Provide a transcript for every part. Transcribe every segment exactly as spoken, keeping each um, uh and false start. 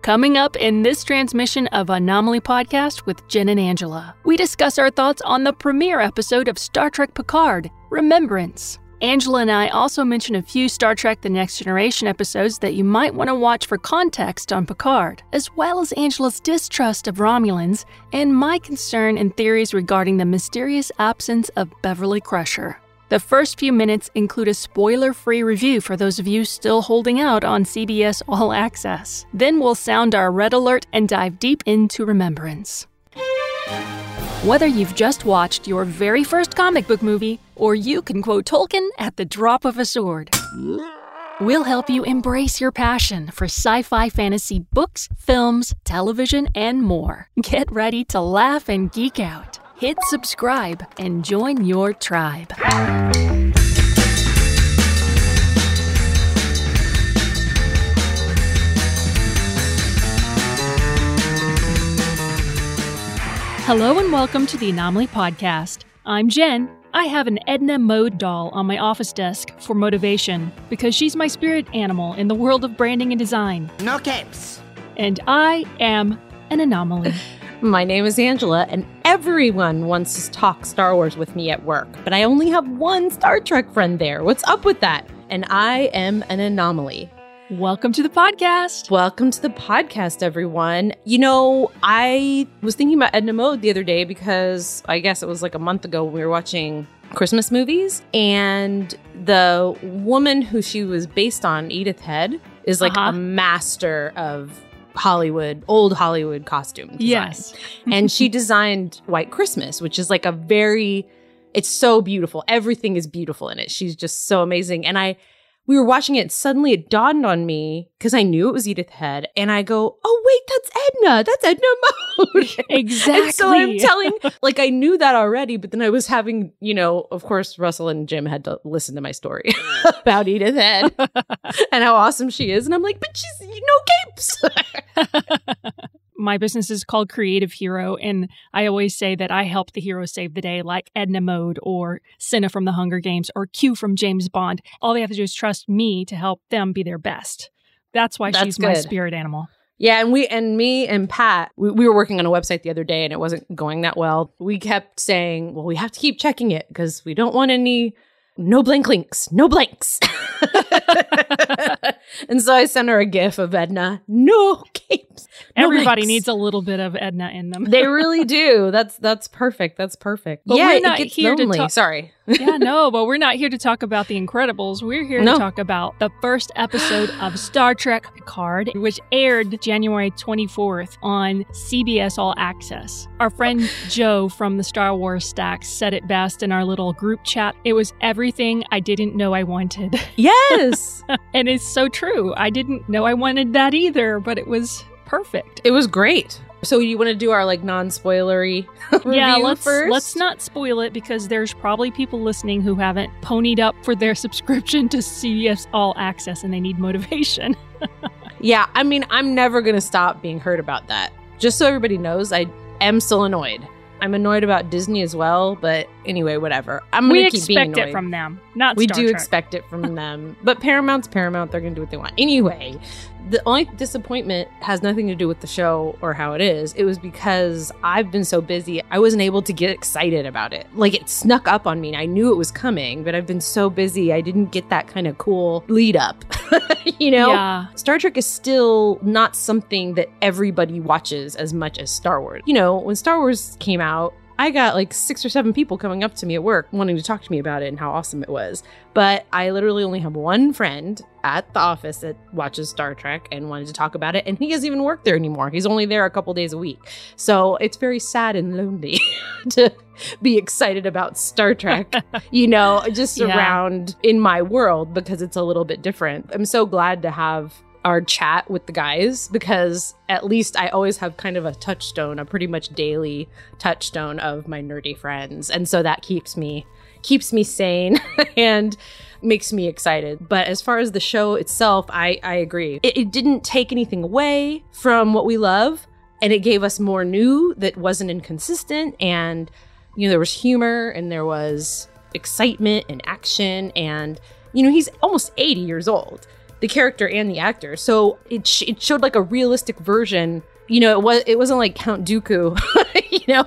Coming up in this transmission of Anomaly Podcast with Jen and Angela, we discuss our thoughts on the premiere episode of Star Trek Picard, Remembrance. Angela and I also mention a few Star Trek The Next Generation episodes that you might want to watch for context on Picard, as well as Angela's distrust of Romulans and my concern and theories regarding the mysterious absence of Beverly Crusher. The first few minutes include a spoiler-free review for those of you still holding out on C B S All Access. Then we'll sound our red alert and dive deep into Remembrance. Whether you've just watched your very first comic book movie, or you can quote Tolkien at the drop of a sword, we'll help you embrace your passion for sci-fi fantasy books, films, television, and more. Get ready to laugh and geek out. Hit subscribe and join your tribe. Hello and welcome to the Anomaly Podcast. I'm Jen. I have an Edna Mode doll on my office desk for motivation because she's my spirit animal in the world of branding and design. No capes. And I am an anomaly. My name is Angela, and everyone wants to talk Star Wars with me at work, but I only have one Star Trek friend there. What's up with that? And I am an anomaly. Welcome to the podcast. Welcome to the podcast, everyone. You know, I was thinking about Edna Mode the other day because I guess it was like a month ago when we were watching Christmas movies, and the woman who she was based on, Edith Head, is like uh-huh. a master of Hollywood, old Hollywood costume design. Yes. And she designed White Christmas, which is like a very, it's so beautiful. Everything is beautiful in it. She's just so amazing. And I, we were watching it, suddenly it dawned on me, because I knew it was Edith Head, and I go, oh wait, that's Edna. That's Edna Mode. Exactly. And so I'm telling, like I knew that already, but then I was having, you know, of course, Russell and Jim had to listen to my story about Edith Head and how awesome she is. And I'm like, but she's, you know, capes. My business is called Creative Hero, and I always say that I help the hero save the day, like Edna Mode or Cinna from the Hunger Games or Q from James Bond. All they have to do is trust me to help them be their best. That's why That's she's good. my spirit animal. Yeah, and we and me and Pat, we, we were working on a website the other day, and it wasn't going that well. We kept saying, well, we have to keep checking it because we don't want any no blank links, no blanks. And so I sent her a gif of Edna. No capes. No Everybody blanks. needs a little bit of Edna in them. They really do. That's that's perfect. That's perfect. But yeah, we're not it gets here lonely. to talk. Sorry. Yeah, no, but we're not here to talk about The Incredibles. We're here No. to talk about the first episode of Star Trek Picard, which aired January twenty-fourth on C B S All Access. Our friend Joe from the Star Wars Stacks said it best in our little group chat. It was everything I didn't know I wanted. Yes. And it's so true. I didn't know I wanted that either, but it was perfect. It was great. So you want to do our like non-spoilery review Yeah, let's first? let's not spoil it because there's probably people listening who haven't ponied up for their subscription to C B S All Access and they need motivation. Yeah, I mean, I'm never going to stop being hurt about that. Just so everybody knows, I am still annoyed. I'm annoyed about Disney as well, but anyway, whatever. I'm We going to keep being expect annoyed. it from them, not We Star do Trek. expect it from them. But Paramount's Paramount. They're going to do what they want. Anyway, the only disappointment has nothing to do with the show or how it is. It was because I've been so busy, I wasn't able to get excited about it. Like, it snuck up on me. And I knew it was coming, but I've been so busy, I didn't get that kind of cool lead up. You know? Yeah. Star Trek is still not something that everybody watches as much as Star Wars. You know, when Star Wars came out, I got like six or seven people coming up to me at work wanting to talk to me about it and how awesome it was. But I literally only have one friend at the office that watches Star Trek and wanted to talk about it. And he doesn't even work there anymore. He's only there a couple days a week. So it's very sad and lonely to be excited about Star Trek, you know, just Yeah. around in my world because it's a little bit different. I'm so glad to have our chat with the guys because at least I always have kind of a touchstone, a pretty much daily touchstone of my nerdy friends. And so that keeps me keeps me sane and makes me excited. But as far as the show itself, I, I agree. It, it didn't take anything away from what we love, and it gave us more new that wasn't inconsistent. And, you know, there was humor and there was excitement and action. And, you know, he's almost eighty years old. the character and the actor. So it sh- it showed like a realistic version. You know, it was it wasn't like Count Dooku, you know.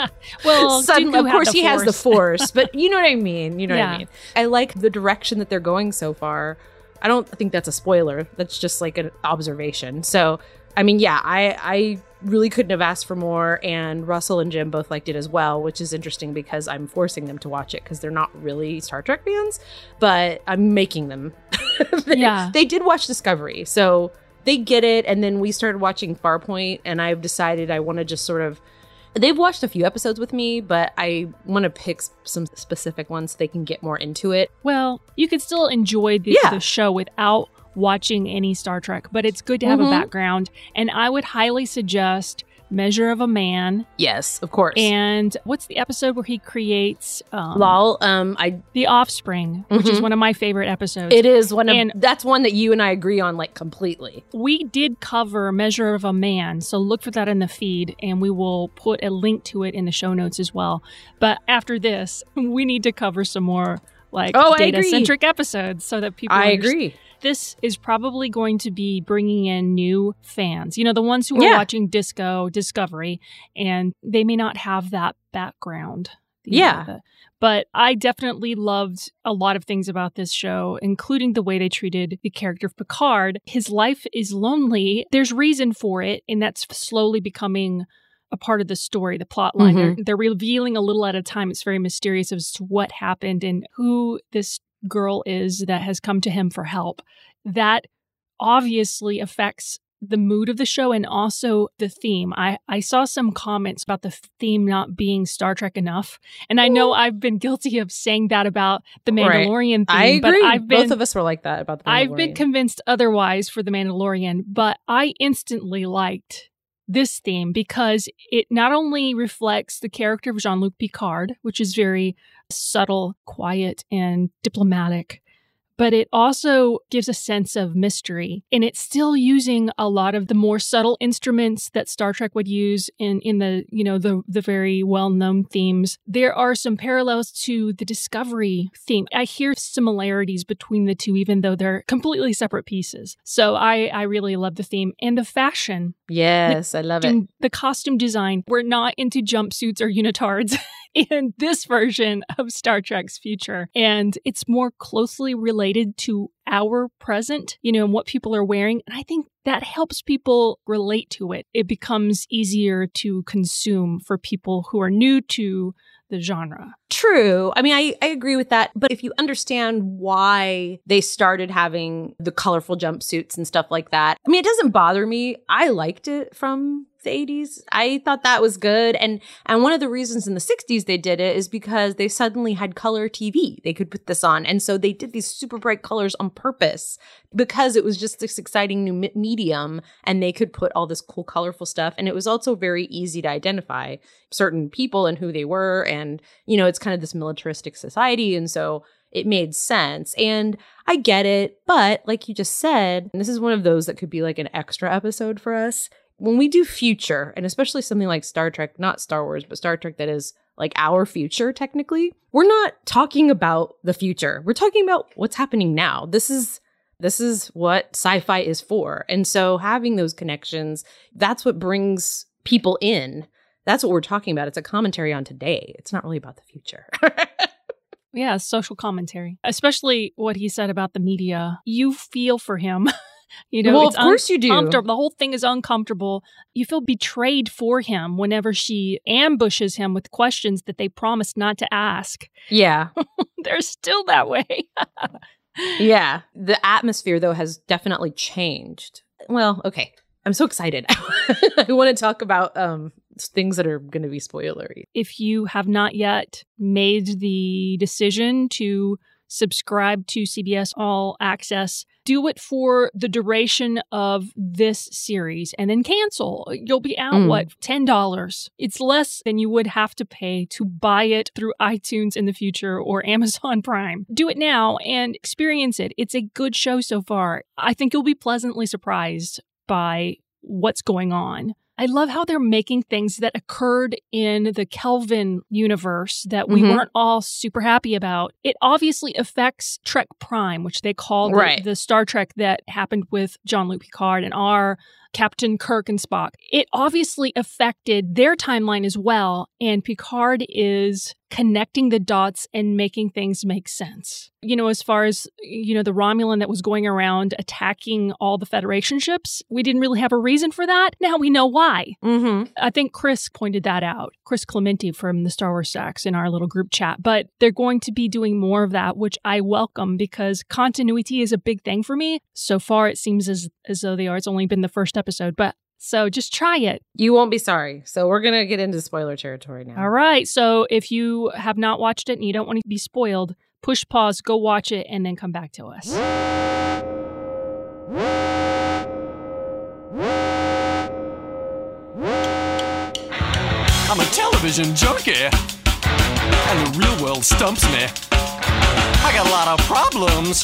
Well, Suddenly, Dooku of course, had the he has the Force. Force, but you know what I mean. You know Yeah. what I mean. I like the direction that they're going so far. I don't think that's a spoiler. That's just like an observation. So, I mean, yeah, I I really couldn't have asked for more, and Russell and Jim both liked it as well, which is interesting because I'm forcing them to watch it because they're not really Star Trek fans, but I'm making them. they, Yeah. they did watch Discovery, so they get it. And then we started watching Farpoint, and I've decided I want to just sort of. They've watched a few episodes with me, but I want to pick s- some specific ones so they can get more into it. Well, you could still enjoy the, Yeah. the show without watching any Star Trek, but it's good to have Mhm. a background. And I would highly suggest Measure of a Man. Yes, of course. And what's the episode where he creates um, Lol, um, I The Offspring, which is Mhm. one of my favorite episodes. it is one of And- that's one that you and I agree on like completely. We did cover Measure of a Man, so look for that in the feed, and we will put a link to it in the show notes as well. But after this, we need to cover some more like Oh, I agree. data-centric episodes so that people I understand. agree. This is probably going to be bringing in new fans. You know, the ones who are Yeah. watching Disco Discovery, and they may not have that background. you Yeah. know, the- But I definitely loved a lot of things about this show, including the way they treated the character of Picard. His life is lonely. There's reason for it, and that's slowly becoming a part of the story, the plot line. Mhm. They're, they're revealing a little at a time. It's very mysterious as to what happened and who this girl is that has come to him for help. That obviously affects the mood of the show and also the theme. I, I saw some comments about the theme not being Star Trek enough. And I know I've been guilty of saying that about the Right. Mandalorian theme. I agree. But I've been, Both of us were like that about the I've been Mandalorian. convinced otherwise for the Mandalorian, but I instantly liked this theme because it not only reflects the character of Jean-Luc Picard, which is very subtle, quiet, and diplomatic, but it also gives a sense of mystery. And it's still using a lot of the more subtle instruments that Star Trek would use in, in the, you know, the, the very well-known themes. There are some parallels to the Discovery theme. I hear similarities between the two, even though they're completely separate pieces. So I, I really love the theme. And the fashion. Yes, I love it. And the costume design. We're not into jumpsuits or unitards in this version of Star Trek's future. And it's more closely related to our present, you know, and what people are wearing. And I think that helps people relate to it. It becomes easier to consume for people who are new to the genre. True. I mean, I, I agree with that. But if you understand why they started having the colorful jumpsuits and stuff like that, I mean, it doesn't bother me. I liked it from the eighties. I thought that was good. And and one of the reasons in the sixties they did it is because they suddenly had color T V. They could put this on. And so they did these super bright colors on purpose because it was just this exciting new me- medium and they could put all this cool, colorful stuff. And it was also very easy to identify certain people and who they were. And, you know, it's kind of this militaristic society. And so it made sense. And I get it. But like you just said, and this is one of those that could be like an extra episode for us. When we do future, and especially something like Star Trek, not Star Wars, but Star Trek that is like our future, technically, we're not talking about the future. We're talking about what's happening now. This is this is what sci-fi is for. And so having those connections, that's what brings people in. That's what we're talking about. It's a commentary on today. It's not really about the future. Yeah, social commentary, especially what he said about the media. You feel for him. You know, well, it's of course you do. uncomfortable. The whole thing is uncomfortable. You feel betrayed for him whenever she ambushes him with questions that they promised not to ask. Yeah. They're still that way. Yeah. The atmosphere, though, has definitely changed. Well, okay. I'm so excited. I want to talk about um, things that are going to be spoilery. If you have not yet made the decision to subscribe to C B S All Access, do it for the duration of this series and then cancel. You'll be out, Mm. what, ten dollars? It's less than you would have to pay to buy it through iTunes in the future or Amazon Prime. Do it now and experience it. It's a good show so far. I think you'll be pleasantly surprised by what's going on. I love how they're making things that occurred in the Kelvin universe that we Mhm. weren't all super happy about. It obviously affects Trek Prime, which they call the, Right. the Star Trek that happened with Jean-Luc Picard and our Captain Kirk and Spock. It obviously affected their timeline as well, and Picard is connecting the dots and making things make sense. You know, as far as, you know, the Romulan that was going around attacking all the Federation ships, we didn't really have a reason for that. Now we know why. Mm-hmm. I think Chris pointed that out. Chris Clementi from the Star Wars Stacks in our little group chat. But they're going to be doing more of that, which I welcome because continuity is a big thing for me. So far, it seems as, as though they are. It's only been the first episode, but so just try it. You won't be sorry. So we're going to get into spoiler territory now. All right. So if you have not watched it and you don't want to be spoiled, push pause, go watch it, and then come back to us. I'm a television junkie, and the real world stumps me. I got a lot of problems.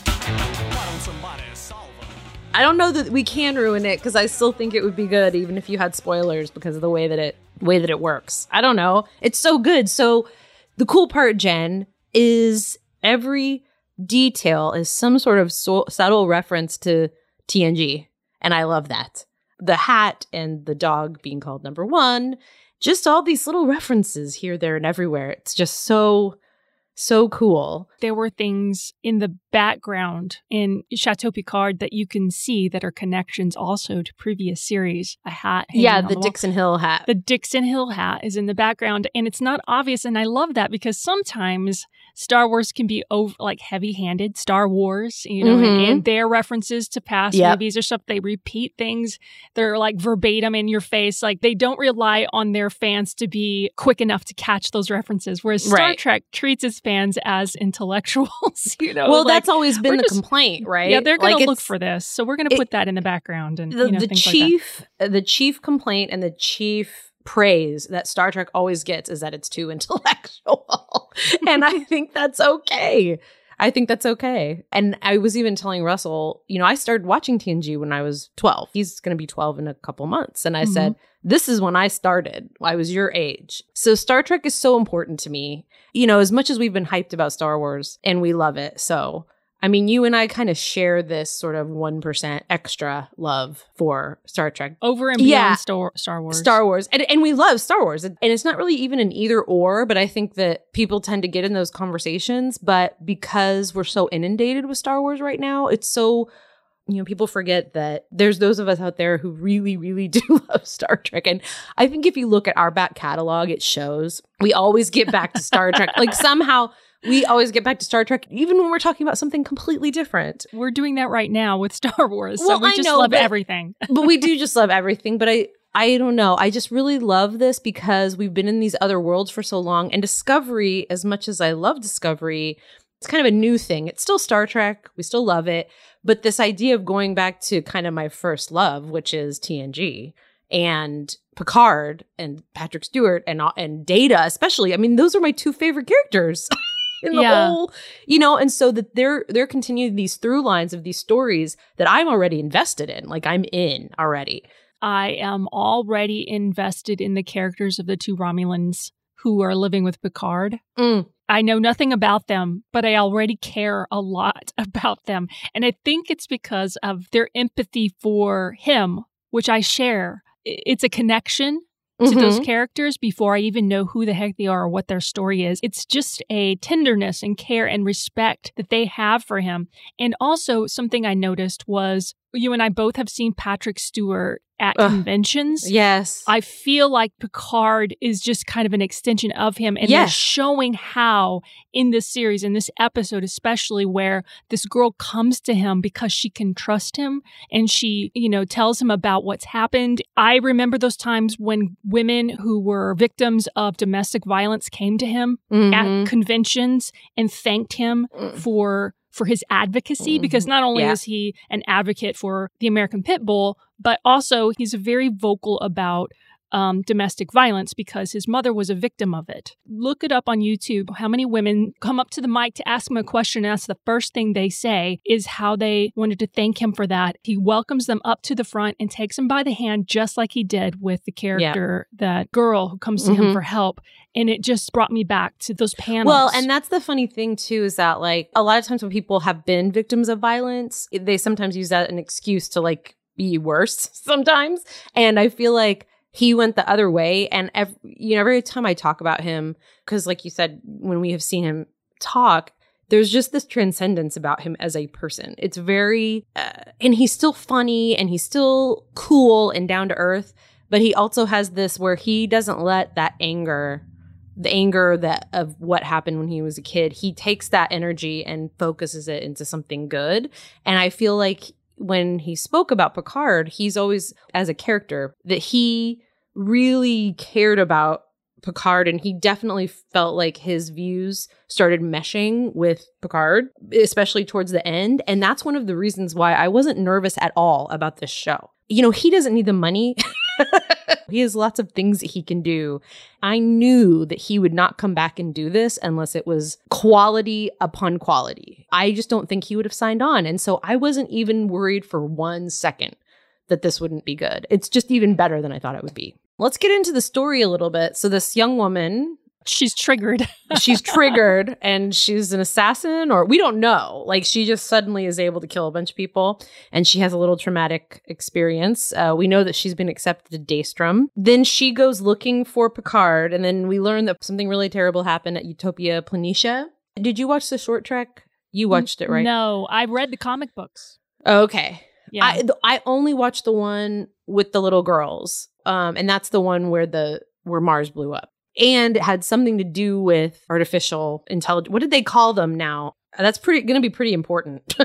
Why don't somebody solve them? I don't know that we can ruin it because I still think it would be good even if you had spoilers because of the way that it way that it works. I don't know. It's so good. So the cool part, Jen, is every detail is some sort of so- subtle reference to T N G. And I love that. The hat and the dog being called number one, just all these little references here, there, and everywhere. It's just so, so cool. There were things in the background in Chateau Picard that you can see that are connections also to previous series. A hat. hanging Yeah, on the wall. Dixon Hill hat. The Dixon Hill hat is in the background, and it's not obvious. And I love that because sometimes Star Wars can be over, like heavy-handed. Star Wars, you know, and, Mhm. and their references to past Yep. movies or stuff. They repeat things. They're like verbatim in your face. Like they don't rely on their fans to be quick enough to catch those references. Whereas Star Right. Trek treats its fans as intellectuals. You know, Well, like, that's always been we're the just- complaint, right? Yeah, they're going Like, to look it's- for this, so we're going to it- put that in the background and the, you know, the things chief uh, the chief complaint and the chief praise that Star Trek always gets is that it's too intellectual. And I think that's okay. I think that's okay. And I was even telling Russell, you know, I started watching T N G when I was twelve. He's going to be twelve in a couple months. And I Mhm. said, this is when I started. I was your age. So Star Trek is so important to me. You know, as much as we've been hyped about Star Wars and we love it. So I mean, you and I kind of share this sort of one percent extra love for Star Trek. like that. Over and beyond Yeah. Star, Star Wars. Star Wars. And, and we love Star Wars. And it's not really even an either or, but I think that people tend to get in those conversations. But because we're so inundated with Star Wars right now, it's so, you know, people forget that there's those of us out there who really, really do love Star Trek. And I think if you look at our back catalog, it shows we always get back to Star Trek. Like somehow we always get back to Star Trek, even when we're talking about something completely different. We're doing that right now with Star Wars. So Well, we I just know, love but- everything. But we do just love everything. But I, I don't know. I just really love this because we've been in these other worlds for so long. And Discovery, as much as I love Discovery, it's kind of a new thing. It's still Star Trek. We still love it. But this idea of going back to kind of my first love, which is T N G and Picard and Patrick Stewart and and Data, especially. I mean, those are my two favorite characters. In the Yeah. whole, you know, and so that they're they're continuing these through lines of these stories that I'm already invested in, like I'm in already. I am already invested in the characters of the two Romulans who are living with Picard. Mm. I know nothing about them, but I already care a lot about them. And I think it's because of their empathy for him, which I share. I- It's a connection to those Mhm. characters before I even know who the heck they are or what their story is. It's just a tenderness and care and respect that they have for him. And also something I noticed was you and I both have seen Patrick Stewart at Ugh. conventions. Yes. I feel like Picard is just kind of an extension of him. And they're Yes. showing how in this series, in this episode, especially where this girl comes to him because she can trust him and she, you know, tells him about what's happened. I remember those times when women who were victims of domestic violence came to him Mhm. at conventions and thanked him Mm. for for his advocacy, because not only Yeah. is he an advocate for the American Pit Bull, but also he's very vocal about um, domestic violence because his mother was a victim of it. Look it up on YouTube. How many women come up to the mic to ask him a question, and that's the first thing they say is how they wanted to thank him for that. He welcomes them up to the front and takes them by the hand, just like he did with the character, yeah. that girl who comes to mm-hmm. him for help. And it just brought me back to those panels. Well, and that's the funny thing, too, is that, like, a lot of times when people have been victims of violence, they sometimes use that as an excuse to, like, be worse sometimes. And I feel like he went the other way. And every, you know, every time I talk about him, because like you said, when we have seen him talk, there's just this transcendence about him as a person. It's very, uh, and he's still funny and he's still cool and down to earth. But he also has this where he doesn't let that anger, the anger that of what happened when he was a kid, he takes that energy and focuses it into something good. And I feel like when he spoke about Picard, he's always, as a character, that he really cared about Picard, and he definitely felt like his views started meshing with Picard, especially towards the end. And that's one of the reasons why I wasn't nervous at all about this show. You know, he doesn't need the money. He has lots of things that he can do. I knew that he would not come back and do this unless it was quality upon quality. I just don't think he would have signed on. And so I wasn't even worried for one second that this wouldn't be good. It's just even better than I thought it would be. Let's get into the story a little bit. So this young woman, she's triggered. she's triggered and she's an assassin, or we don't know. Like, she just suddenly is able to kill a bunch of people and she has a little traumatic experience. Uh, we know that she's been accepted to Daystrom. Then she goes looking for Picard, and then we learn that something really terrible happened at Utopia Planitia. Did you watch the short trek? You watched it, right? No, I read the comic books. Okay. Yeah. I, I only watched the one with the little girls. Um, and that's the one where the where Mars blew up. And it had something to do with artificial intelligence. What did they call them now? That's pretty going to be pretty important.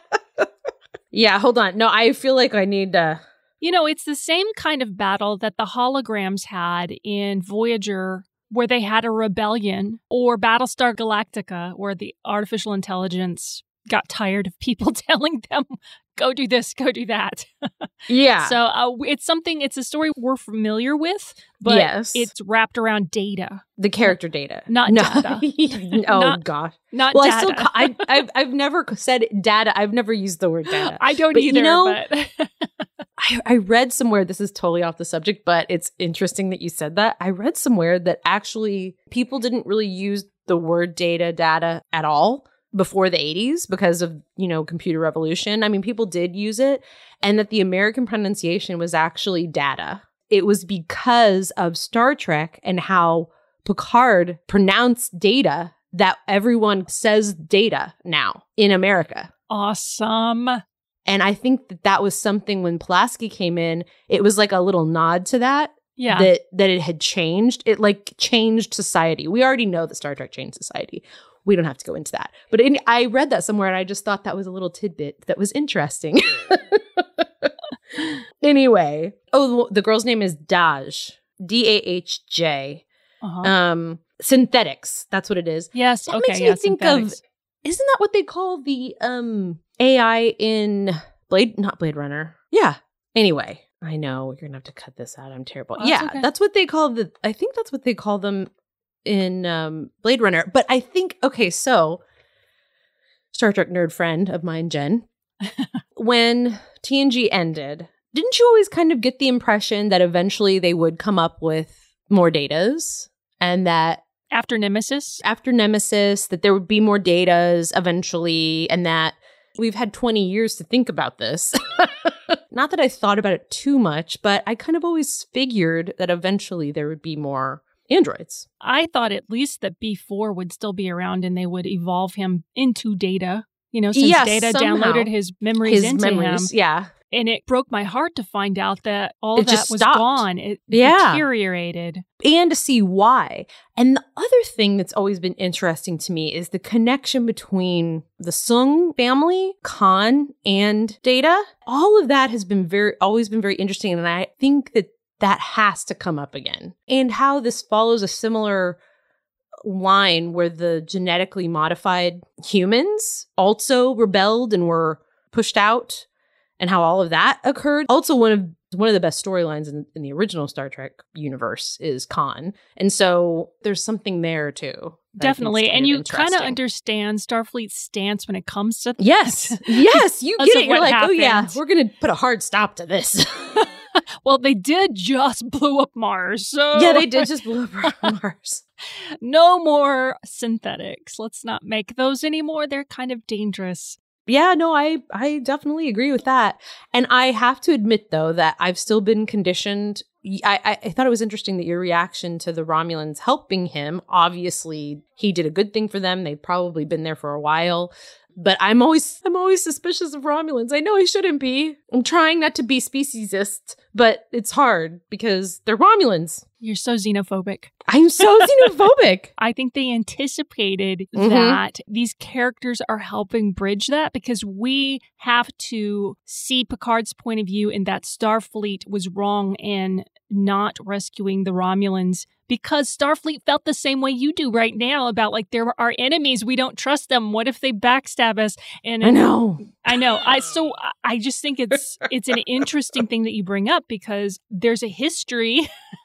Yeah, hold on. No, I feel like I need to... You know, it's the same kind of battle that the holograms had in Voyager, where they had a rebellion, or Battlestar Galactica, where the artificial intelligence got tired of people telling them, go do this, go do that. Yeah. So uh, it's something, it's a story we're familiar with, but yes. It's wrapped around data. The character data. Not no. data. Oh, not, gosh. Not well, data. I still, ca- I, I've, I've never said data. I've never used the word data. I don't but, either, you know, but... I, I read somewhere, this is totally off the subject, but it's interesting that you said that. I read somewhere that actually people didn't really use the word data, data at all before the eighties because of, you know, computer revolution. I mean, people did use it, and that the American pronunciation was actually data. It was because of Star Trek and how Picard pronounced data that everyone says data now in America. Awesome. And I think that that was something when Pulaski came in, it was like a little nod to that. Yeah. That, that it had changed. It like changed society. We already know that Star Trek changed society. We don't have to go into that. But in, I read that somewhere and I just thought that was a little tidbit that was interesting. Anyway. Oh, the, the girl's name is Dahj. D A H J. Uh-huh. Um, synthetics. That's what it is. Yes. That okay. makes me yeah, think synthetics. of, isn't that what they call the um A I in Blade, not Blade Runner? Yeah. Anyway, I know we're going to have to cut this out. I'm terrible. Oh, yeah. okay. That's what they call the, I think that's what they call them in um, Blade Runner. But I think, okay, so Star Trek nerd friend of mine, Jen, when T N G ended, didn't you always kind of get the impression that eventually they would come up with more datas, and that After Nemesis? after Nemesis, that there would be more datas eventually, and that we've had twenty years to think about this. Not that I thought about it too much, but I kind of always figured that eventually there would be more androids. I thought at least that B four would still be around and they would evolve him into Data. You know, since Yes, Data somehow. downloaded his memories His into memories, him. yeah. And it broke my heart to find out that all It that just was stopped. gone. It Yeah. deteriorated. And to see why. And the other thing that's always been interesting to me is the connection between the Sung family, Khan, and Data. All of that has been very, always been very interesting. And I think that that has to come up again. And how this follows a similar line where the genetically modified humans also rebelled and were pushed out, and how all of that occurred. Also, one of One of the best storylines in, in the original Star Trek universe is Khan. And so there's something there too. Definitely. And you kind of understand Starfleet's stance when it comes to that. Yes. Yes. You get it. You're like, happened. oh yeah, we're going to put a hard stop to this. Well, they did just blow up Mars. So yeah, they did just blow up Mars. No more synthetics. Let's not make those anymore. They're kind of dangerous. Yeah, no, I, I definitely agree with that. And I have to admit, though, that I've still been conditioned. I, I, I thought it was interesting that your reaction to the Romulans helping him. Obviously, he did a good thing for them. They've probably been there for a while. But I'm always I'm always suspicious of Romulans. I know I shouldn't be. I'm trying not to be speciesist, but it's hard because they're Romulans. You're so xenophobic. I'm so xenophobic. I think they anticipated Mm-hmm. that these characters are helping bridge that because we have to see Picard's point of view and that Starfleet was wrong in not rescuing the Romulans because Starfleet felt the same way you do right now about like they're our enemies. We don't trust them. What if they backstab us? And I know. I know. I so I just think it's it's an interesting thing that you bring up because there's a history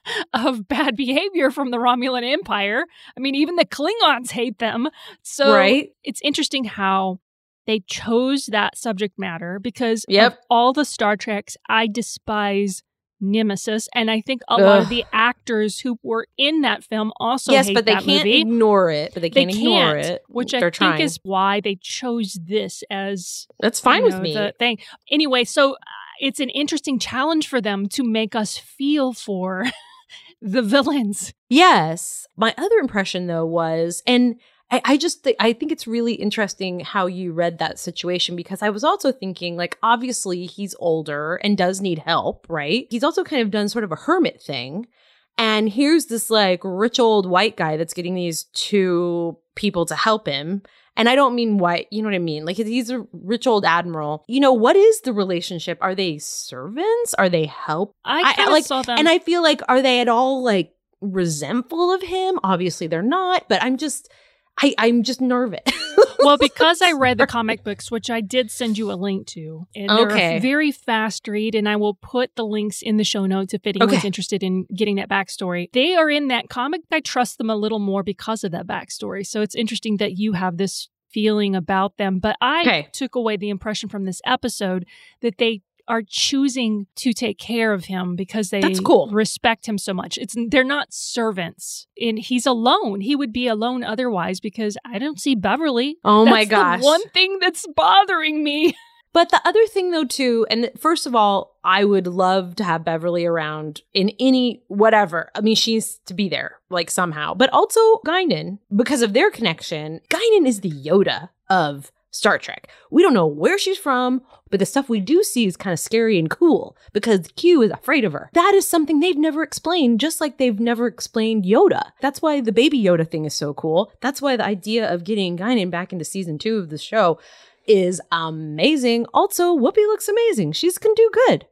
of bad behavior from the Romulan Empire. I mean, even the Klingons hate them. So Right. It's interesting how they chose that subject matter because Yep. of all the Star Treks, I despise Nemesis. And I think a lot of Ugh. the actors who were in that film also yes, hate but they that can't movie. ignore it. But they They can't ignore can't, it. which I They're think trying. is why they chose this as That's fine you with know, me. the thing. Anyway, so uh, it's an interesting challenge for them to make us feel for the villains. Yes. My other impression, though, was, and I, I just th- I think it's really interesting how you read that situation because I was also thinking, like, obviously he's older and does need help, right? He's also kind of done sort of a hermit thing. And here's this, like, rich old white guy that's getting these two people to help him. And I don't mean white, you know what I mean? Like, he's a rich old admiral. You know, what is the relationship? Are they servants? Are they help? I kind of like, saw them. And I feel like, are they at all, like, resentful of him? Obviously they're not, but I'm just, I, I'm just nervous. Well, because I read the comic books, which I did send you a link to, and they're Okay. a very fast read, and I will put the links in the show notes if anyone's Okay. interested in getting that backstory. They are in that comic. I trust them a little more because of that backstory. So it's interesting that you have this feeling about them. But I Okay. took away the impression from this episode that they are choosing to take care of him because they That's cool. respect him so much. It's they're not servants. And he's alone. He would be alone otherwise because I don't see Beverly. Oh That's my gosh. the one thing that's bothering me. But the other thing, though, too, and first of all, I would love to have Beverly around in any whatever. I mean, she's to be there, like, somehow. But also Guinan, because of their connection. Guinan is the Yoda of Star Trek. We don't know where she's from, but the stuff we do see is kind of scary and cool because Q is afraid of her. That is something they've never explained, just like they've never explained Yoda. That's why the baby Yoda thing is so cool. That's why the idea of getting Guinan back into season two of the show is amazing. Also, Whoopi looks amazing. She's can do good.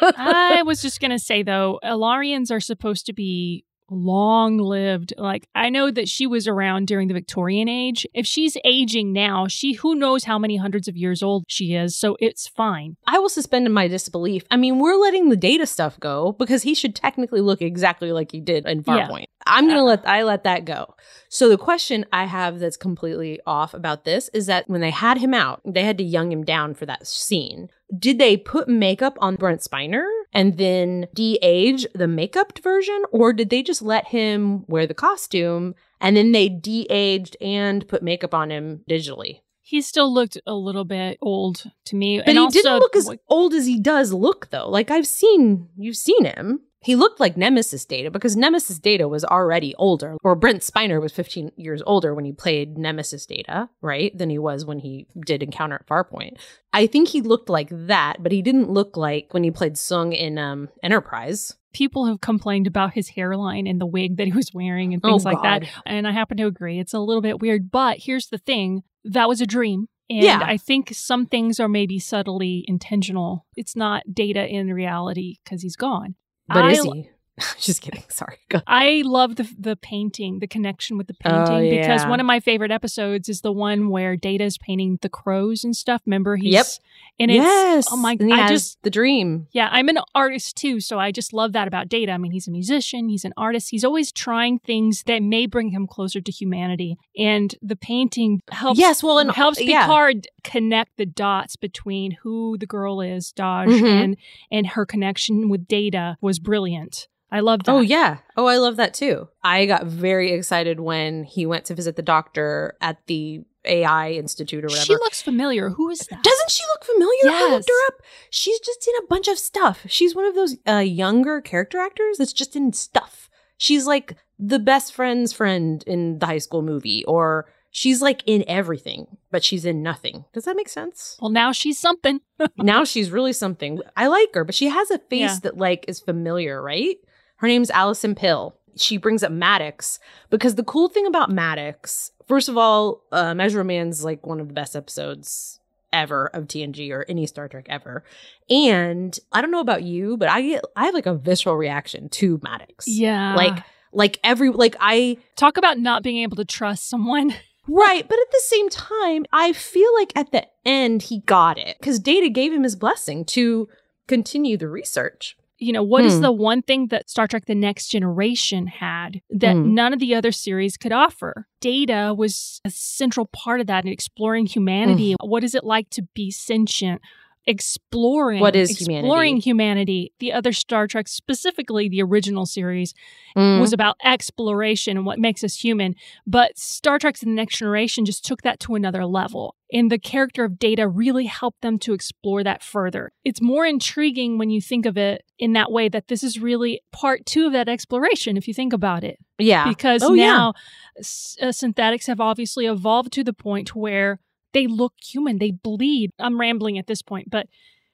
I was just going to say, though, Ilarians are supposed to be long-lived. Like, I know that she was around during the Victorian age. If she's aging now, she who knows how many hundreds of years old she is, so it's fine. I will suspend my disbelief. I mean, we're letting the Data stuff go because he should technically look exactly like he did in Farpoint. Yeah. I'm going to let I let that go. So the question I have that's completely off about this is that when they had him out, they had to young him down for that scene. Did they put makeup on Brent Spiner and then de-age the makeup version? Or did they just let him wear the costume and then they de-aged and put makeup on him digitally? He still looked a little bit old to me. But and he also, didn't look as old as he does look, though. Like, I've seen, you've seen him. He looked like Nemesis Data because Nemesis Data was already older. Or Brent Spiner was fifteen years older when he played Nemesis Data, right? Than he was when he did Encounter at Farpoint. I think he looked like that, but he didn't look like when he played Sung in um, Enterprise. People have complained about his hairline and the wig that he was wearing and things Oh, like that. God. And I happen to agree. It's a little bit weird. But here's the thing. That was a dream. And Yeah. I think some things are maybe subtly intentional. It's not Data in reality because he's gone. But I, is he? Just kidding. Sorry. Go. I love the the painting, the connection with the painting, Oh, yeah. because one of my favorite episodes is the one where Data's painting the crows and stuff. Remember, he's Yep. and it's Yes. oh my, And he I has just the dream. yeah, I'm an artist too, so I just love that about Data. I mean, he's a musician, he's an artist, he's always trying things that may bring him closer to humanity, and the painting helps. Yes, well, and helps yeah. Picard connect the dots between who the girl is, Daj, Mhm. and and her connection with Data was brilliant. I love that. Oh, yeah. Oh, I love that too. I got very excited when he went to visit the doctor at the A I Institute or whatever. She looks familiar. Who is that? Doesn't she look familiar? I Yes. looked her up. She's just in a bunch of stuff. She's one of those uh, younger character actors that's just in stuff. She's like the best friend's friend in the High School movie, or she's like in everything, but she's in nothing. Does that make sense? Well, now she's something. Now she's really something. I like her, but she has a face Yeah. that like is familiar, right? Her name's Allison Pill. She brings up Maddox because the cool thing about Maddox, first of all, uh, Measure Man's like one of the best episodes ever of T N G or any Star Trek ever. And I don't know about you, but I get I have like a visceral reaction to Maddox. Yeah. Like like every like I Talk about not being able to trust someone. right, but at the same time, I feel like at the end he got it because Data gave him his blessing to continue the research. You know, what is Hmm. the one thing that Star Trek The Next Generation had that Hmm. none of the other series could offer? Data was a central part of that in exploring humanity. What is it like to be sentient? Exploring What is exploring humanity? humanity. The other Star Trek, specifically the original series, Mm. was about exploration and what makes us human. But Star Trek The Next Generation just took that to another level. And the character of Data really helped them to explore that further. It's more intriguing when you think of it in that way, that this is really part two of that exploration, if you think about it. Yeah. Because Oh, yeah. now s- uh, synthetics have obviously evolved to the point where they look human, they bleed. I'm rambling at this point, but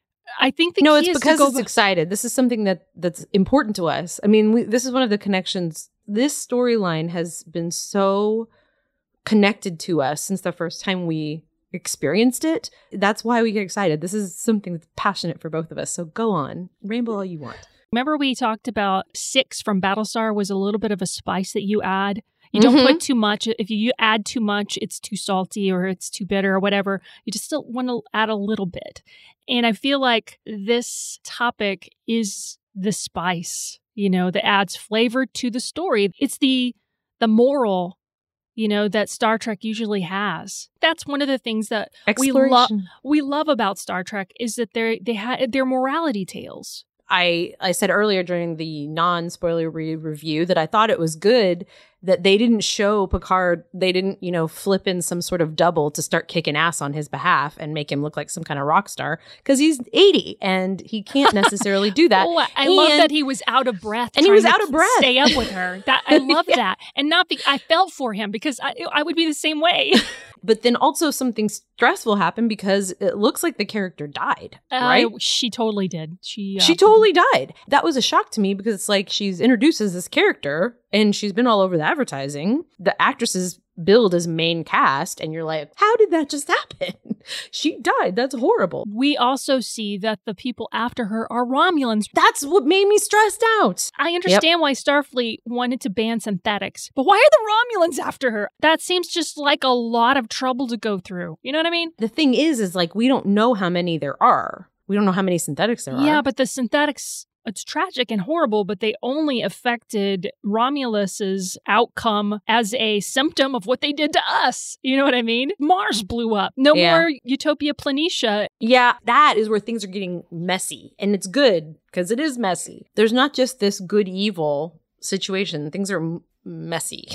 I think the no, key it's is to because go it's ba- excited. This is something that that's important to us. I mean, we, this is one of the connections. This storyline has been so connected to us since the first time we experienced it. That's why we get excited. This is something that's passionate for both of us. So go on, ramble all you want. Remember we talked about Six from Battlestar was a little bit of a spice that you add. You don't Mhm. put too much. If you add too much, it's too salty or it's too bitter or whatever. You just still want to add a little bit. And I feel like this topic is the spice, you know, that adds flavor to the story. It's the the moral, you know, that Star Trek usually has. That's one of the things that we love Exploration. we love about Star Trek is that they're they ha- they're morality tales. I, I said earlier during the non-spoiler re- review that I thought it was good that they didn't show Picard, they didn't, you know, flip in some sort of double to start kicking ass on his behalf and make him look like some kind of rock star because he's eighty and he can't necessarily do that. Oh, I, I love And- that he was out of breath. And he trying was to out of breath. Stay up with her. That I love Yeah. that, and not be. I felt for him because I I would be the same way. But then also something stressful happened because it looks like the character died, right? Uh, she totally did. She uh, She totally died. That was a shock to me because it's like she's introduced as this character and she's been all over the advertising. The actress is billed as main cast and you're like, how did that just happen? She died. That's horrible. We also see that the people after her are Romulans. That's what made me stressed out. I understand why Starfleet wanted to ban synthetics, but why are the Romulans after her? That seems just like a lot of trouble to go through. You know what I mean? The thing is, is like, we don't know how many there are. We don't know how many synthetics there are. Yeah, but the synthetics, it's tragic and horrible, but they only affected Romulus's outcome as a symptom of what they did to us. You know what I mean? Mars blew up. No Yeah. more Utopia Planitia. Yeah, that is where things are getting messy. And it's good because it is messy. There's not just this good evil situation. Things are m- messy.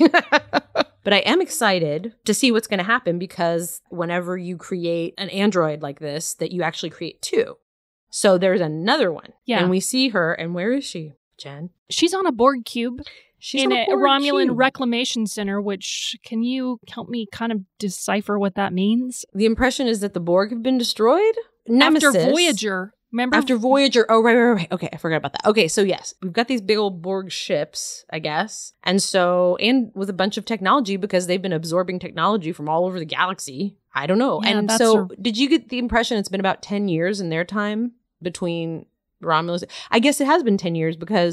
But I am excited to see what's going to happen because whenever you create an android like this, that you actually create two. So there's another one. Yeah. And we see her. And where is she, Jen? She's on a Borg cube She's in on a, Borg Romulan cube. Reclamation Center, which can you help me kind of decipher what that means? The impression is that the Borg have been destroyed. Nemesis. After Voyager. Remember? After Voyager. Oh, right, right, right. Okay, I forgot about that. Okay, so yes, we've got these big old Borg ships, I guess. And so, and with a bunch of technology because they've been absorbing technology from all over the galaxy. I don't know. Yeah, and that's so, a- did you get the impression it's been about ten years in their time between Romulus? I guess it has been ten years because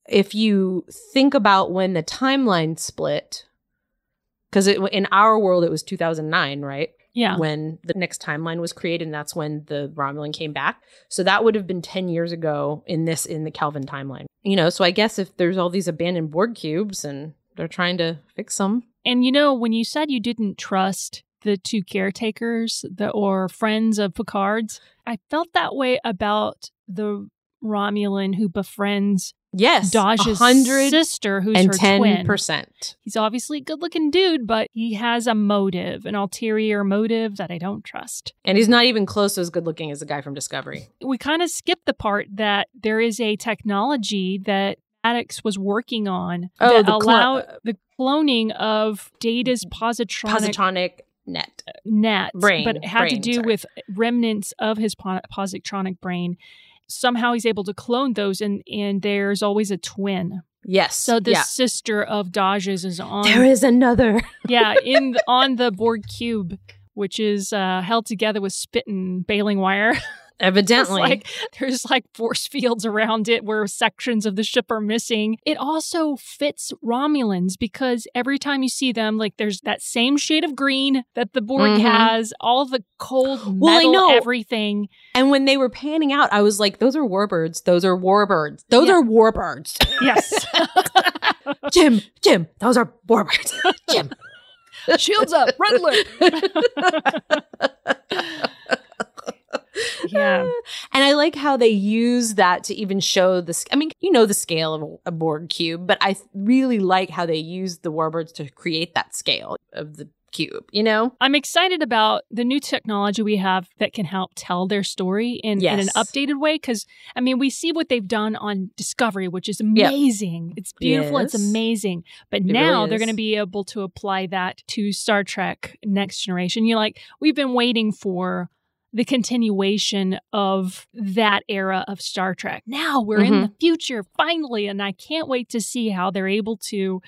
if you think about when the timeline split, because in our world, it was two thousand nine, right? Yeah. When the next timeline was created, and that's when the Romulan came back. So that would have been ten years ago in this, in the Kelvin timeline. You know, so I guess if there's all these abandoned Borg cubes and they're trying to fix them. And you know, when you said you didn't trust the two caretakers the, or friends of Picard's, I felt that way about the Romulan who befriends Yes, Daj's sister, who's her ten twin. percent. He's obviously a good-looking dude, but he has a motive, an ulterior motive that I don't trust. And he's not even close to as good-looking as the guy from Discovery. We kind of skipped the part that there is a technology that Maddox was working on Oh, that the clo- allowed the cloning of Data's positronic, Positronic net. net, Brain. but it had Brain, to do sorry. with remnants of his po- positronic brain. Somehow he's able to clone those, and, and there's always a twin. Yes. So the yeah. sister of Daj's is on. There is another. yeah, in the, on the Borg cube, which is uh, held together with spit and baling wire. Evidently. It's like there's like force fields around it where sections of the ship are missing. It also fits Romulans because every time you see them, like there's that same shade of green that the Borg Mhm. has, all the cold metal, Well, I know. everything. And when they were panning out, I was like, those are warbirds. Those are warbirds. Those Yeah. are warbirds. Yes. Jim, Jim, those are warbirds. Jim. Shields up, red alert. Yeah. And I like how they use that to even show the, I mean, you know, the scale of a Borg cube, but I really like how they use the warbirds to create that scale of the cube, you know? I'm excited about the new technology we have that can help tell their story in, in an Yes. updated way. Because, I mean, we see what they've done on Discovery, which is amazing. It's beautiful. It's Yes. amazing. But It now really they're is. going to be able to apply that to Star Trek Next Generation. You're like, we've been waiting for the continuation of that era of Star Trek. Now we're in Mhm. the future, finally. And I can't wait to see how they're able to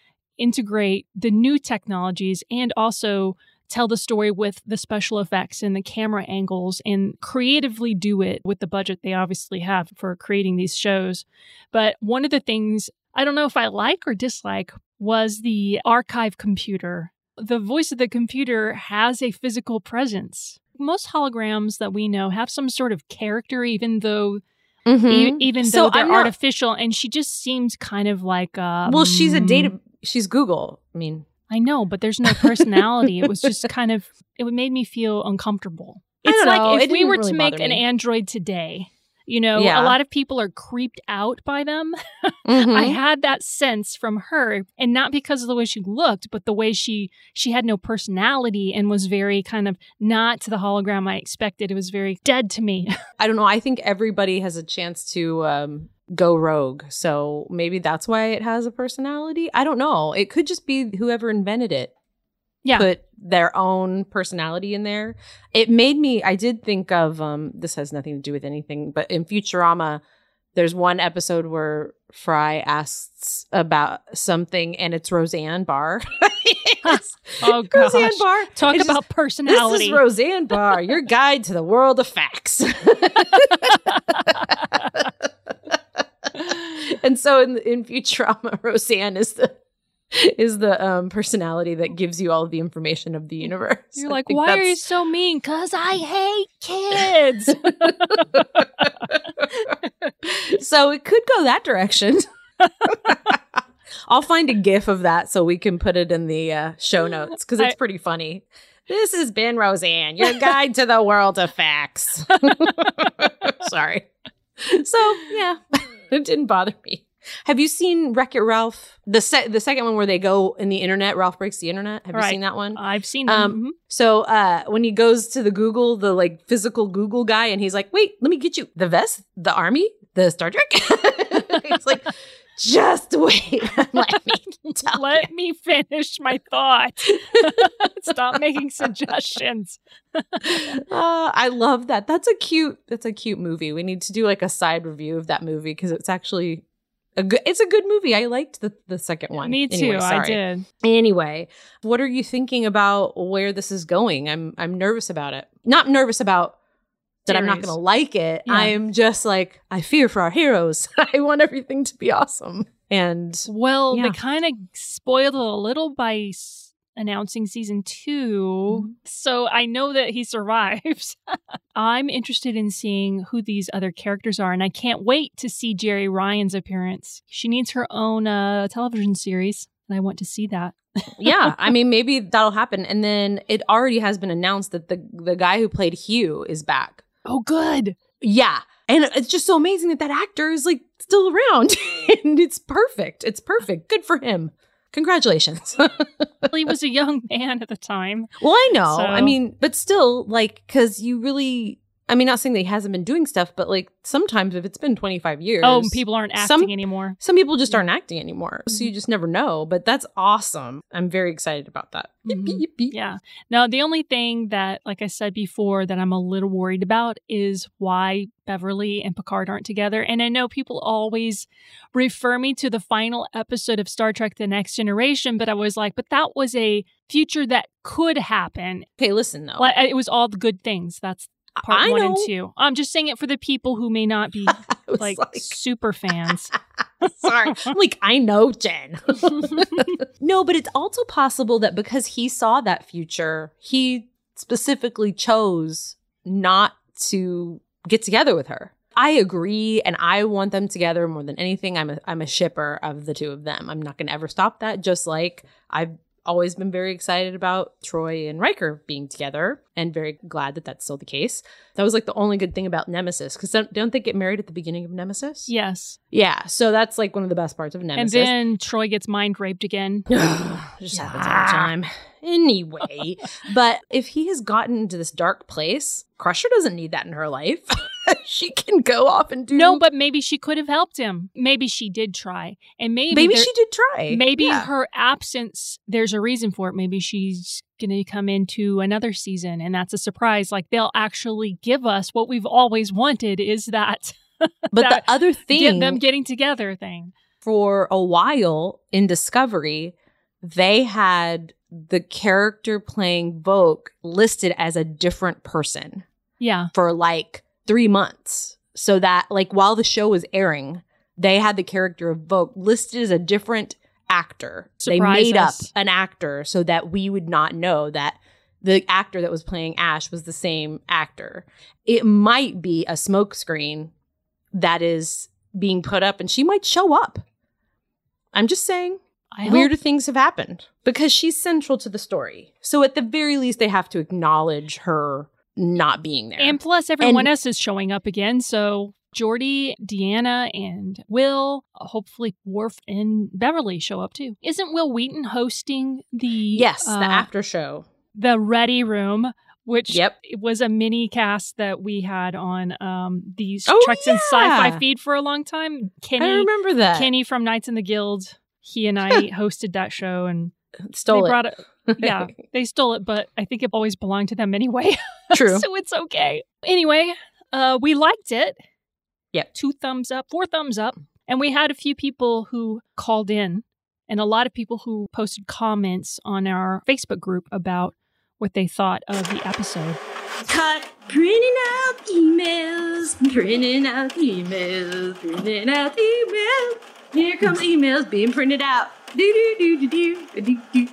integrate the new technologies and also tell the story with the special effects and the camera angles and creatively do it with the budget they obviously have for creating these shows. But one of the things I don't know if I like or dislike was the archive computer. The voice of the computer has a physical presence. Most holograms that we know have some sort of character, even though Mhm. e- even So though they're I'm not- artificial, and she just seems kind of like a Well, she's a mm, data, she's Google. I mean, I know, but there's no personality. It was just kind of, it made me feel uncomfortable. I It's don't like know. if It we didn't were really to make bother an me. android today, you know, Yeah. a lot of people are creeped out by them. mhm. I had that sense from her, and not because of the way she looked, but the way she she had no personality and was very kind of not the hologram I expected. It was very dead to me. I don't know. I think everybody has a chance to um, go rogue. So maybe that's why it has a personality. I don't know. It could just be whoever invented it Yeah. put their own personality in there. It made me, I did think of, um, this has nothing to do with anything, but in Futurama, there's one episode where Fry asks about something and it's Roseanne Barr. It's Oh, gosh. Roseanne Barr. Talk It's about just, personality. This is Roseanne Barr, your guide to the world of facts. And so in in Futurama, Roseanne is the is the um, personality that gives you all of the information of the universe. You're I like, think why are you that's- so mean? Because I hate kids. So it could go that direction. I'll find a GIF of that so we can put it in the uh, show notes because it's I- pretty funny. This has been Roseanne, your guide to the world of facts. Sorry. So yeah, it didn't bother me. Have you seen Wreck-It Ralph? The se- the second one where they go in the internet, Ralph breaks the internet. Have Right. you seen that one? I've seen them. Um, Mhm. So uh, when he goes to the Google, the like physical Google guy, and he's like, "Wait, let me get you the vest, the army, the Star Trek." He's like, "Just wait, let me tell Let me finish my thought. Stop making suggestions. Uh, I love that. That's a cute. That's a cute movie. We need to do like a side review of that movie because it's actually a good. It's a good movie. I liked the the second one. Me too. Anyway, I sorry. did. Anyway, what are you thinking about where this is going? I'm I'm nervous about it. Not nervous about that I'm not going to like it. Yeah. I'm just like, I fear for our heroes. I want everything to be awesome. And well, yeah. they kind of spoiled it a little by s- announcing season two. Mm-hmm. So I know that he survives. I'm interested in seeing who these other characters are. And I can't wait to see Jeri Ryan's appearance. She needs her own uh, television series. And I want to see that. Yeah, I mean, maybe that'll happen. And then it already has been announced that the the guy who played Hugh is back. Oh, good. Yeah. And it's just so amazing that that actor is like still around. And it's perfect. It's perfect. Good for him. Congratulations. He was a young man at the time. Well, I know. So. I mean, but still, like, because you really... I mean, not saying that he hasn't been doing stuff, but like sometimes if it's been twenty-five years. Oh, people aren't acting some, anymore. Some people just aren't acting anymore. So you just never know. But that's awesome. I'm very excited about that. Mm-hmm. Yippee, yippee. Yeah. Now, the only thing that, like I said before, that I'm a little worried about is why Beverly and Picard aren't together. And I know people always refer me to the final episode of Star Trek The Next Generation, but I was like, but that was a future that could happen. Okay, listen, though. Like, it was all the good things. That's part I one know. and two. I'm just saying it for the people who may not be like, like super fans. Sorry. I'm like, I know, Jen. No, but it's also possible that because he saw that future, he specifically chose not to get together with her. I agree, and I want them together more than anything. I'm a, I'm a shipper of the two of them. I'm not going to ever stop that, just like I've always been very excited about Troy and Riker being together and very glad that that's still the case. That was like the only good thing about Nemesis, because don't, don't they get married at the beginning of Nemesis? Yes. Yeah, so that's like one of the best parts of Nemesis. And then Troy gets mind raped again. Just happens all the time. Anyway, but if he has gotten into this dark place, Crusher doesn't need that in her life. She can go off and do... No, but maybe she could have helped him. Maybe she did try. And maybe... Maybe there, she did try. Maybe yeah. her absence, there's a reason for it. Maybe she's going to come into another season and that's a surprise. Like, they'll actually give us what we've always wanted is that... But that the other thing... Get them getting together thing. For a while in Discovery, they had the character playing Voq listed as a different person. Yeah. For like... three months. So that, like, while the show was airing, they had the character of Voq listed as a different actor. Surprise they made us. up an actor so that we would not know that the actor that was playing Ash was the same actor. It might be a smokescreen that is being put up, and she might show up. I'm just saying. I Weirder hope- things have happened because she's central to the story. So at the very least, they have to acknowledge her not being there. And plus, everyone And- else is showing up again. So Geordi, Deanna, and Will, hopefully Worf and Beverly show up too. Isn't Will Wheaton hosting the Yes, uh, the after show. the Ready Room, which Yep. was a mini cast that we had on um, the Oh, Treks and yeah. Sci-Fi feed for a long time. Kenny, I remember that. Kenny from Knights in the Guild, he and I hosted that show, and Stole they it. brought it. Yeah, they stole it, but I think it always belonged to them anyway. True. So it's okay. Anyway, uh, we liked it. Yep. Two thumbs up, four thumbs up. And we had a few people who called in and a lot of people who posted comments on our Facebook group about what they thought of the episode. Cut printing out emails, printing out emails, printing out emails. Here comes emails being printed out. Do do do do do do do.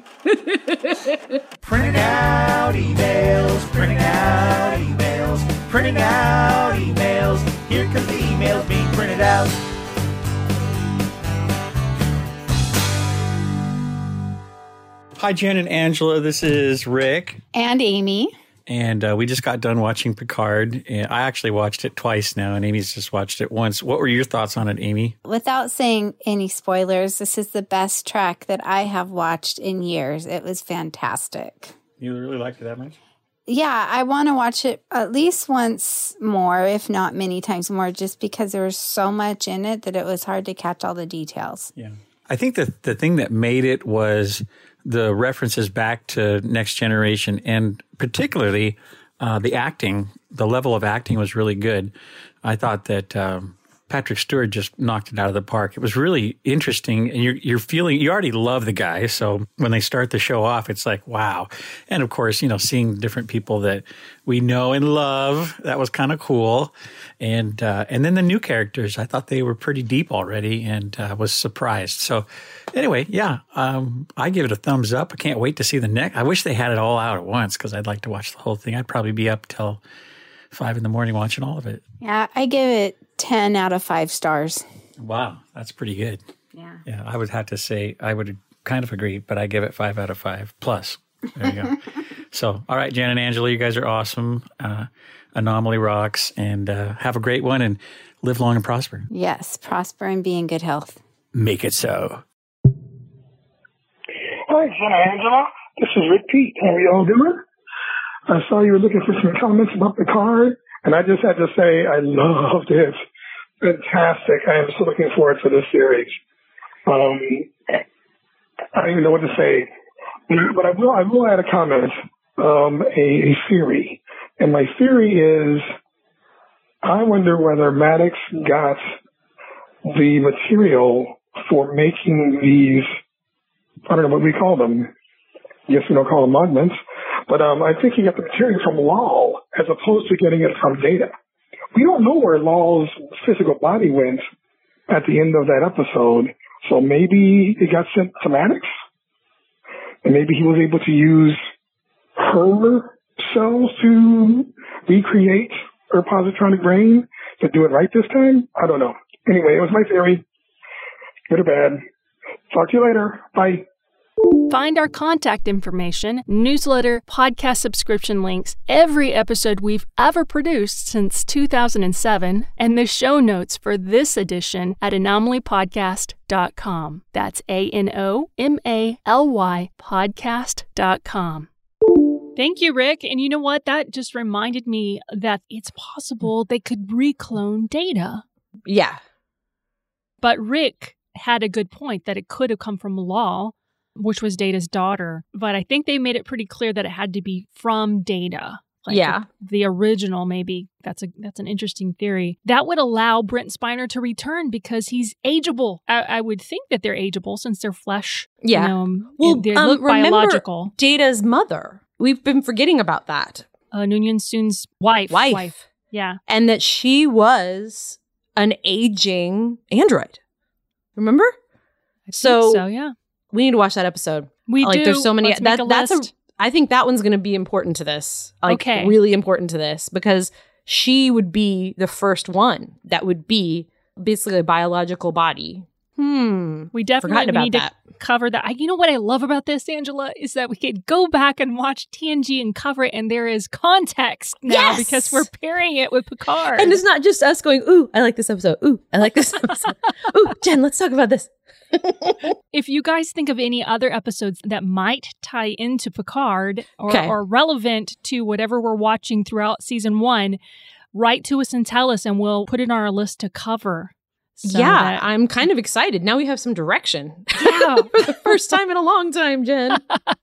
Printing out emails, printing out emails, printing out emails. Here comes the emails being printed out. Hi, Jen and Angela. This is Rick. And Amy. And uh, we just got done watching Picard. And I actually watched it twice now, and Amy's just watched it once. What were your thoughts on it, Amy? Without saying any spoilers, this is the best Trek that I have watched in years. It was fantastic. You really liked it that much? Yeah, I want to watch it at least once more, if not many times more, just because there was so much in it that it was hard to catch all the details. Yeah. I think that the thing that made it was the references back to Next Generation, and particularly uh, the acting. The level of acting was really good. I thought that um, Patrick Stewart just knocked it out of the park. It was really interesting. And you're, you're feeling, you already love the guy. So when they start the show off, it's like, wow. And of course, you know, seeing different people that we know and love, that was kind of cool. And, uh, and then the new characters, I thought they were pretty deep already and uh, was surprised. So anyway, yeah, um, I give it a thumbs up. I can't wait to see the next. I wish they had it all out at once because I'd like to watch the whole thing. I'd probably be up till five in the morning watching all of it. Yeah, I give it ten out of five stars. Wow, that's pretty good. Yeah. Yeah, I would have to say, I would kind of agree, but I give it five out of five plus. There you go. So, all right, Jen and Angela, you guys are awesome. Uh, Anomaly rocks, and uh, have a great one and live long and prosper. Yes, prosper and be in good health. Make it so. Hi, Jen and Angela. This is Rick Pete. How are you all doing? I saw you were looking for some comments about the card, and I just had to say I loved it. Fantastic. I am so looking forward to this series. Um, I don't even know what to say, but I will, I will add a comment, um, a, a theory. And my theory is I wonder whether Maddox got the material for making these, I don't know what we call them. Yes, we don't call them augments. But um, I think he got the material from Lal as opposed to getting it from Data. We don't know where Lal's physical body went at the end of that episode, so maybe it got sent to Maddox, and maybe he was able to use her cells to recreate her positronic brain to do it right this time. I don't know. Anyway, it was my theory. Good or bad. Talk to you later. Bye. Find our contact information, newsletter, podcast subscription links, every episode we've ever produced since two thousand seven, and the show notes for this edition at anomaly podcast dot com. That's A N O M A L Y podcast dot com. Thank you, Rick. And you know what? That just reminded me that it's possible they could reclone Data. Yeah. But Rick had a good point that it could have come from Lal, which was Data's daughter. But I think they made it pretty clear that it had to be from Data. Like yeah. The, the original, maybe. That's a that's an interesting theory. That would allow Brent Spiner to return because he's ageable. I, I would think that they're ageable since they're flesh. Yeah. You know, well, they um, look remember biological. Data's mother. We've been forgetting about that. Uh, Noonien Soon's wife. Wife. Wife. Yeah. And that she was an aging android. Remember? I so, think so, yeah. We need to watch that episode. We like, do. There's so many. Let's that, make a that's list. a. I think that one's going to be important to this. Like, okay. Really important to this because she would be the first one that would be basically a biological body. Hmm. We definitely Forgotten about need that. to cover that. I, you know what I love about this, Angela, is that we could go back and watch T N G and cover it, and there is context now Yes! because we're pairing it with Picard. And it's not just us going, ooh, I like this episode. Ooh, I like this episode. Ooh, Jen, let's talk about this. If you guys think of any other episodes that might tie into Picard or Okay. are relevant to whatever we're watching throughout season one, write to us and tell us, and we'll put it on our list to cover. So yeah, that- I'm kind of excited. Now we have some direction. Yeah. For the first time in a long time, Jen.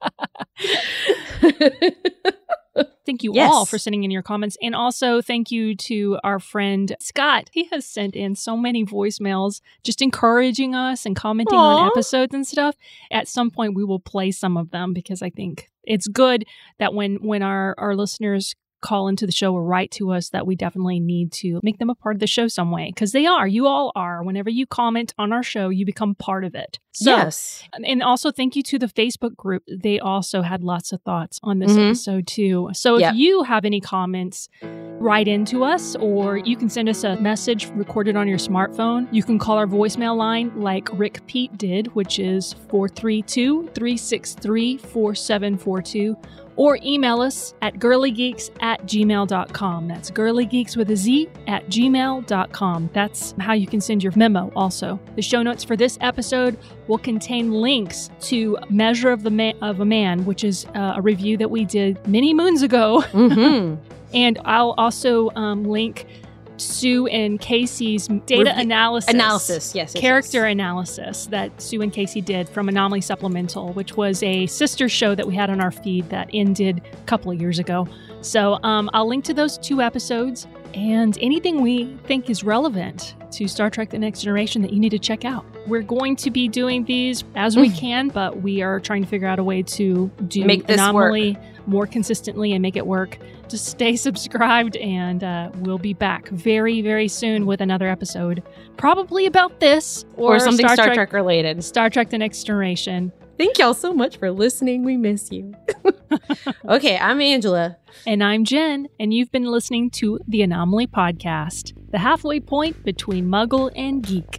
Thank you Yes. all for sending in your comments. And also thank you to our friend Scott. He has sent in so many voicemails just encouraging us and commenting Aw. on episodes and stuff. At some point we will play some of them because I think it's good that when when our, our listeners call into the show or write to us that we definitely need to make them a part of the show some way because they are. You all are. Whenever you comment on our show, you become part of it. So, yes. and also thank you to the Facebook group. They also had lots of thoughts on this Mhm. episode too. So if Yep. you have any comments, write into us or you can send us a message recorded on your smartphone. You can call our voicemail line like Rick Pete did, which is four three two, three six three, four seven four two. Or email us at girlygeeks at gmail dot com. That's girlygeeks with a Z at gmail dot com. That's how you can send your memo also. The show notes for this episode will contain links to Measure of the Ma- of a Man, which is uh, a review that we did many moons ago. Mm-hmm. And I'll also um, link Sue and Casey's data Revi- analysis. Analysis, yes. yes, Character yes. analysis that Sue and Casey did from Anomaly Supplemental, which was a sister show that we had on our feed that ended a couple of years ago. So um, I'll link to those two episodes and anything we think is relevant to Star Trek The Next Generation that you need to check out. We're going to be doing these as we can, but we are trying to figure out a way to do Make this Anomaly more consistently and make it work. Just stay subscribed, and uh, we'll be back very, very soon with another episode, probably about this or, Or something Star, Star Trek, Trek related. Star Trek The Next Generation. Thank y'all so much for listening. We miss you. Okay, I'm Angela. And I'm Jen, and you've been listening to the Anomaly Podcast, the halfway point between Muggle and Geek.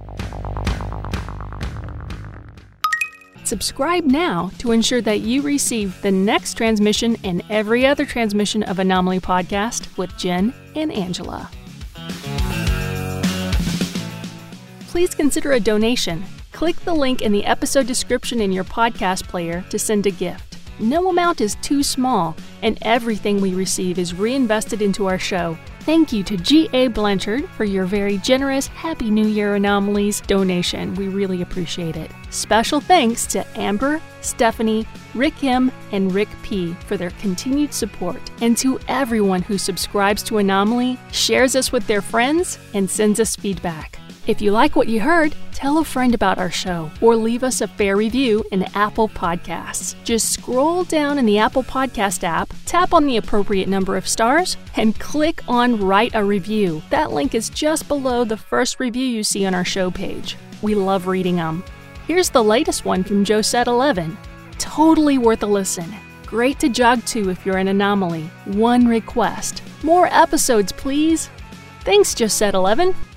Subscribe now to ensure that you receive the next transmission and every other transmission of Anomaly Podcast with Jen and Angela. Please consider a donation. Click the link in the episode description in your podcast player to send a gift. No amount is too small, and everything we receive is reinvested into our show. Thank you to G A Blanchard for your very generous Happy New Year Anomalies donation. We really appreciate it. Special thanks to Amber, Stephanie, Rick M, and Rick P for their continued support, and to everyone who subscribes to Anomaly, shares us with their friends, and sends us feedback. If you like what you heard, tell a friend about our show or leave us a fair review in Apple Podcasts. Just scroll down in the Apple Podcast app, tap on the appropriate number of stars, and click on Write a Review. That link is just below the first review you see on our show page. We love reading them. Here's the latest one from Josette eleven. Totally worth a listen. Great to jog to if you're an Anomaly. One request. More episodes, please. Thanks, Josette eleven.